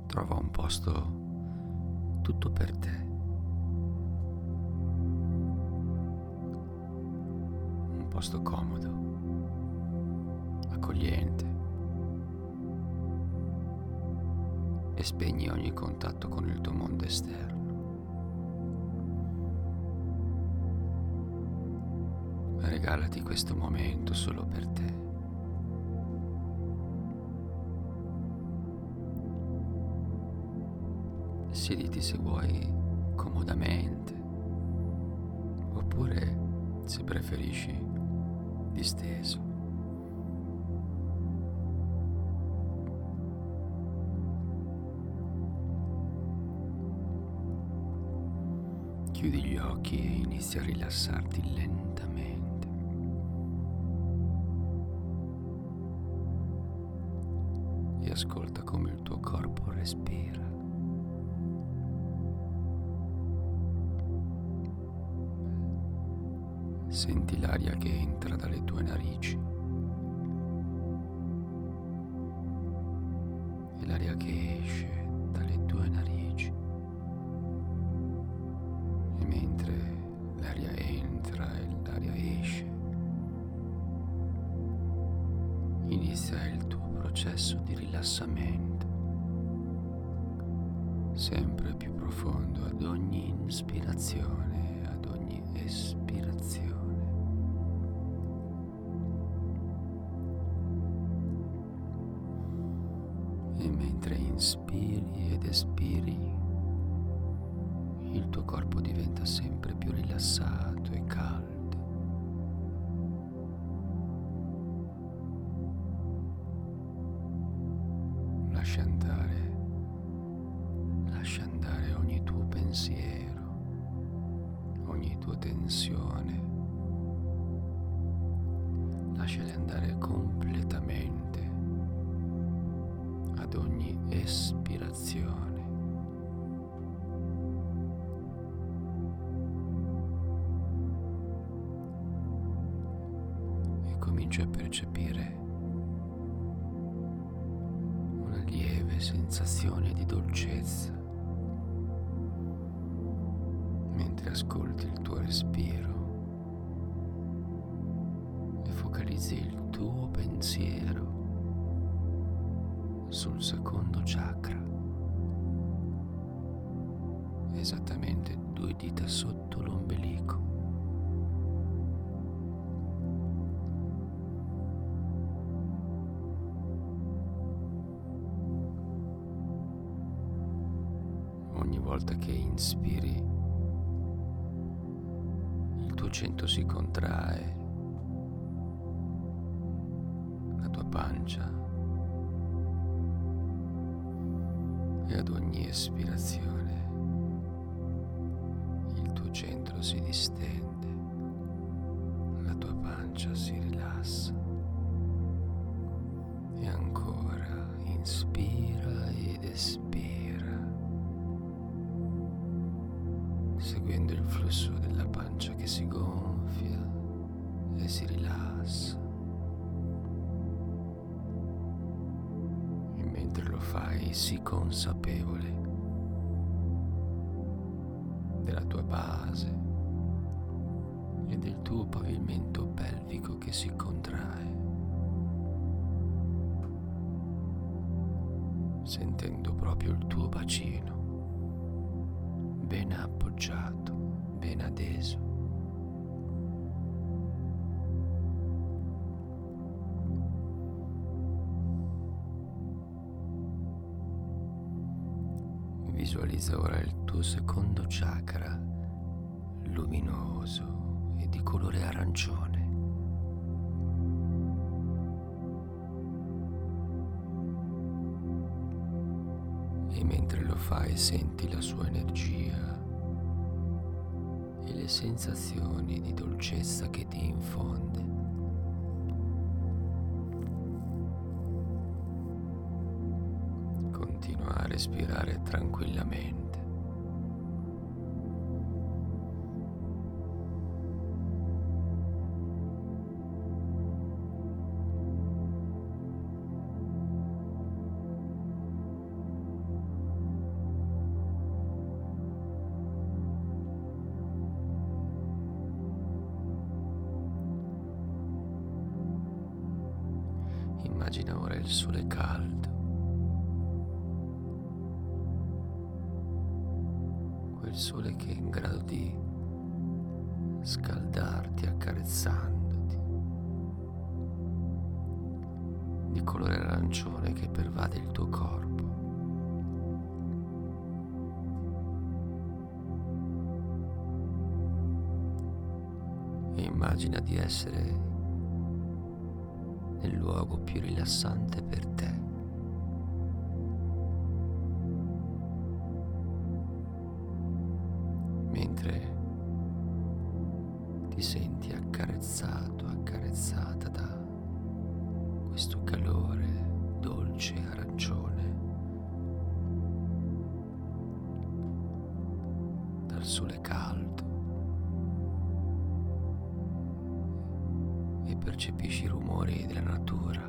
Trova un posto tutto per te, un posto comodo, accogliente, e spegni ogni contatto con il tuo mondo esterno. Regalati questo momento solo per te. Siediti se vuoi comodamente, oppure, se preferisci, disteso. Chiudi gli occhi e inizia a rilassarti lentamente. E ascolta come il tuo corpo respira. Senti l'aria che entra dalle tue narici e l'aria che esce dalle tue narici. E mentre l'aria entra e l'aria esce, inizia il tuo processo di rilassamento, sempre più profondo ad ogni inspirazione e ad ogni espirazione. E mentre inspiri ed espiri, il tuo corpo diventa sempre più rilassato e caldo. Lascia andare ogni tuo pensiero, ogni tua tensione. Lasciali andare completamente ad ogni espirazione. E cominci a percepire una lieve sensazione di dolcezza mentre ascolti il tuo respiro e focalizzi il tuo pensiero sul secondo chakra, esattamente 2 dita sotto l'ombelico. Ogni volta che inspiri, il tuo centro si contrae, la tua pancia, e ad ogni espirazione il tuo centro si distende, la tua pancia si rilassa. E ancora inspira ed espira, seguendo il flusso della pancia che si gonfia e si rilassa. E mentre lo fai, sii consapevole della tua base e del tuo pavimento pelvico che si contrae, sentendo proprio il tuo bacino ben appoggiato, ben adeso. Visualizza ora il tuo secondo chakra luminoso e di colore arancione. E mentre lo fai senti la sua energia e le sensazioni di dolcezza che ti infonde. Continua a respirare tranquillamente. Immagina ora il sole caldo, quel sole che è in grado di scaldarti accarezzandoti, di colore arancione che pervade il tuo corpo. E immagina di essere nel luogo più rilassante per te. Mentre ti senti accarezzato, accarezzata da questo calore dolce arancione, dal sole caldo, e percepisci i rumori della natura.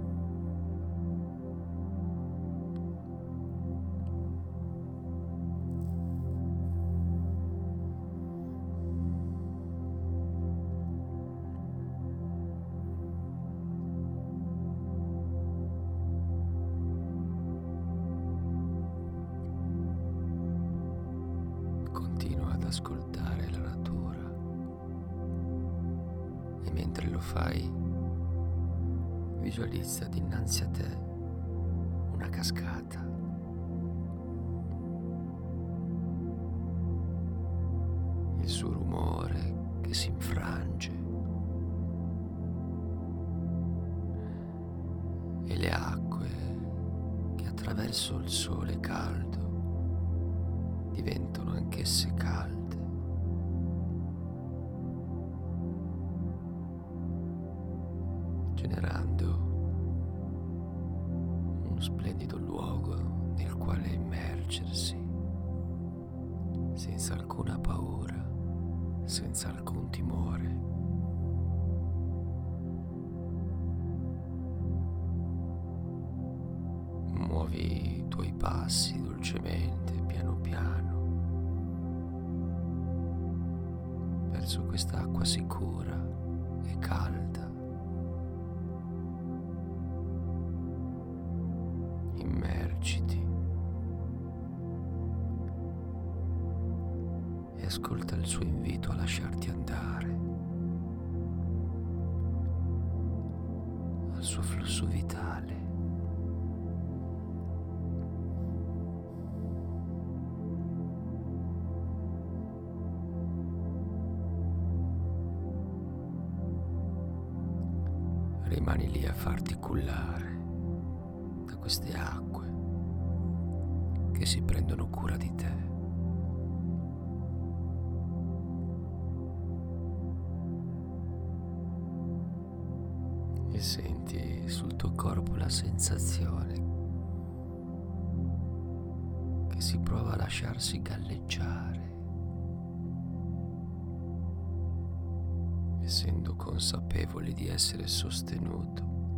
Continua ad ascoltare la natura e mentre lo fai visualizza dinanzi a te una cascata. Il suo rumore che si infrange e le acque che attraverso il sole caldo diventano anch'esse calde. Generando uno splendido luogo nel quale immergersi senza alcuna paura, senza alcun timore. Muovi i tuoi passi dolcemente, piano piano, verso quest'acqua sicura e calda. Immergiti e ascolta il suo invito a lasciarti andare, al suo flusso vitale. Rimani lì a farti cullare da queste acque che si prendono cura di te. E senti sul tuo corpo la sensazione che si prova a lasciarsi galleggiare, essendo consapevoli di essere sostenuto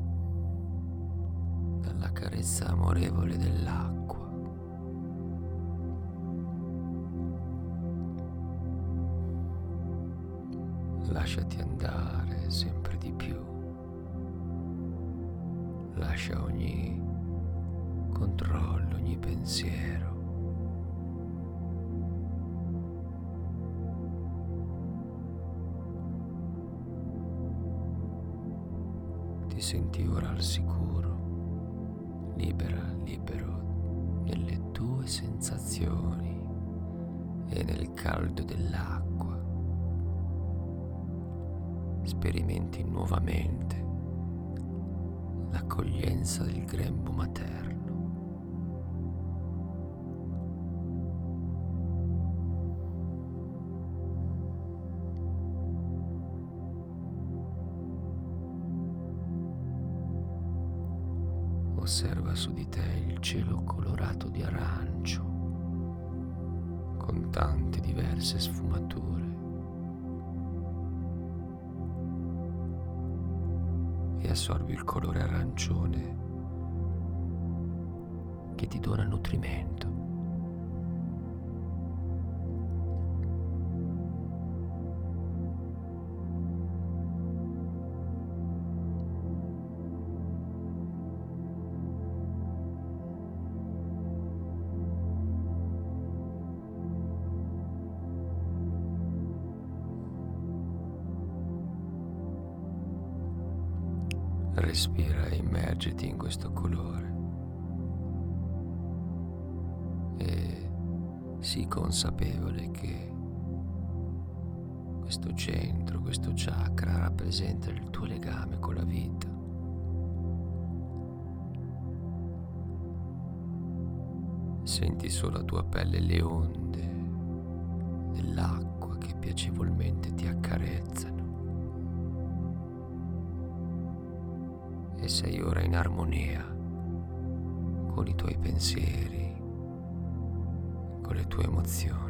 dalla carezza amorevole dell'acqua. Lasciati andare sempre di più. Lascia ogni controllo, ogni pensiero. Ti senti ora al sicuro, libero nelle tue sensazioni e nel caldo dell'acqua. Sperimenti nuovamente l'accoglienza del grembo materno. Osserva su di te il cielo colorato di arancio, con tante diverse sfumature. E assorbi il colore arancione che ti dona nutrimento. Respira e immergiti in questo colore e sii consapevole che questo centro, questo chakra rappresenta il tuo legame con la vita. Senti sulla tua pelle le onde dell'acqua che piacevolmente ti accarezzano e sei ora in armonia con i tuoi pensieri, con le tue emozioni.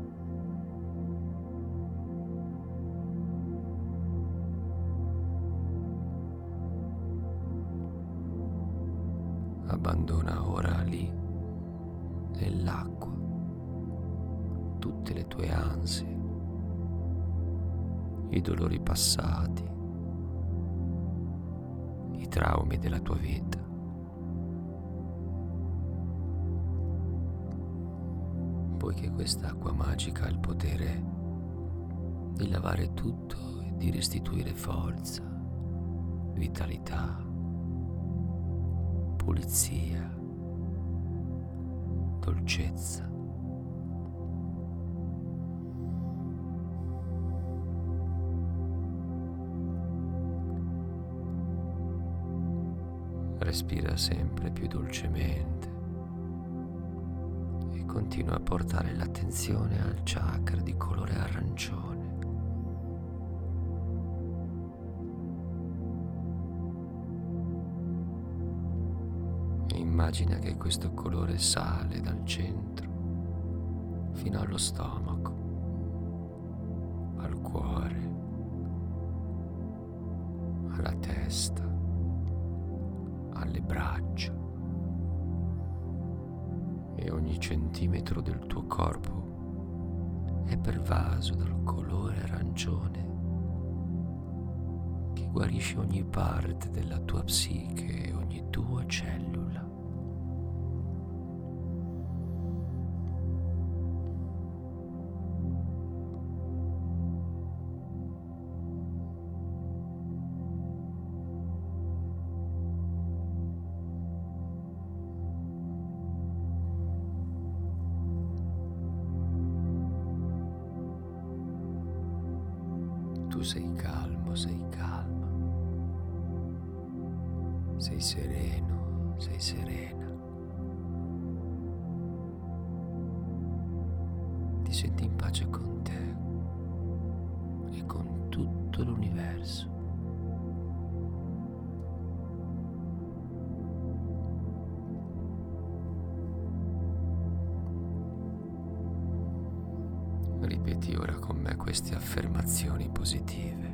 Abbandona ora lì, nell'acqua, tutte le tue ansie, i dolori passati, i traumi della tua vita. Poiché quest'acqua magica ha il potere di lavare tutto e di restituire forza, vitalità, pulizia, dolcezza. Respira sempre più dolcemente e continua a portare l'attenzione al chakra di colore arancione. Immagina che questo colore sale dal centro fino allo stomaco, al cuore, alla testa, alle braccia, e ogni centimetro del tuo corpo è pervaso dal colore arancione che guarisce ogni parte della tua psiche e ogni tua cellula. Tu sei calmo, sei calma, sei sereno, sei serena. Ti senti in pace con te e con tutto l'universo. Ripeti ora con me queste affermazioni positive.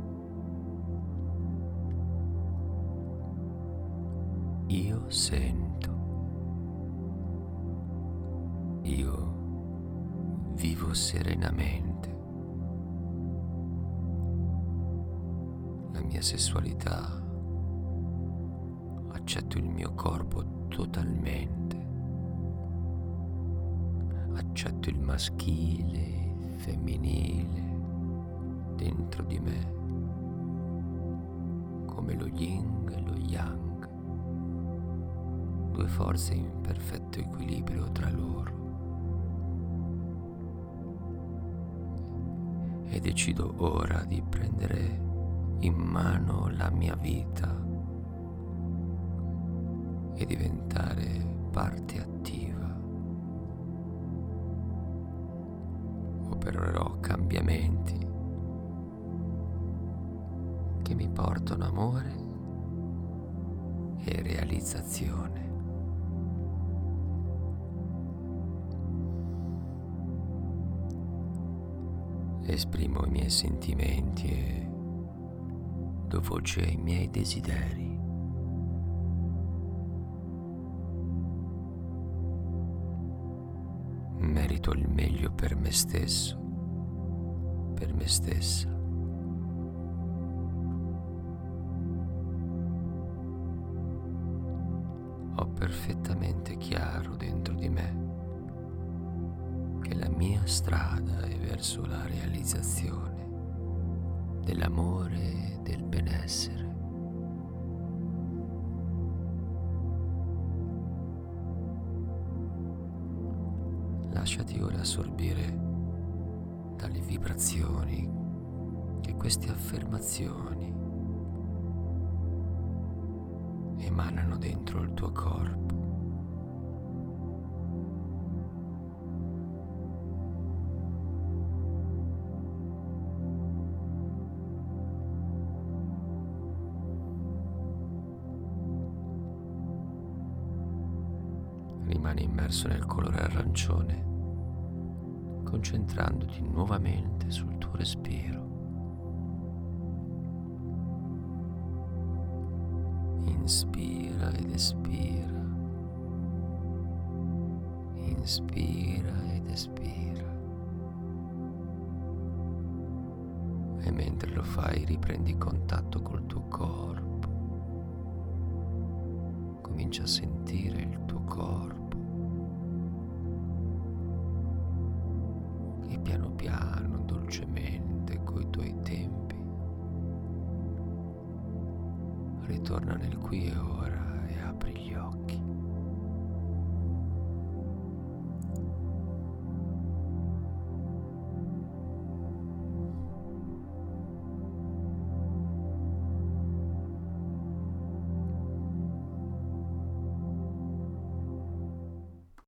Io sento. Io vivo serenamente. La mia sessualità. Accetto il mio corpo totalmente. Accetto il maschile, il femminile dentro di me, come lo yin e lo yang, due forze in perfetto equilibrio tra loro. E decido ora di prendere in mano la mia vita e diventare parte attiva. Opererò cambiamenti che mi portano amore e realizzazione. Esprimo i miei sentimenti e do voce ai miei desideri. Merito il meglio per me stesso, per me stessa. Ho perfettamente chiaro dentro di me che la mia strada è verso la realizzazione dell'amore e del benessere. lasciati ora assorbire dalle vibrazioni che queste affermazioni emanano dentro il tuo corpo. Rimani immerso nel colore arancione, concentrandoti nuovamente sul tuo respiro. Inspira ed espira. Inspira ed espira. E mentre lo fai riprendi contatto col tuo corpo. Comincia a sentire il tuo corpo. E piano piano, dolcemente, coi tuoi tempi, ritorna nel qui e ora.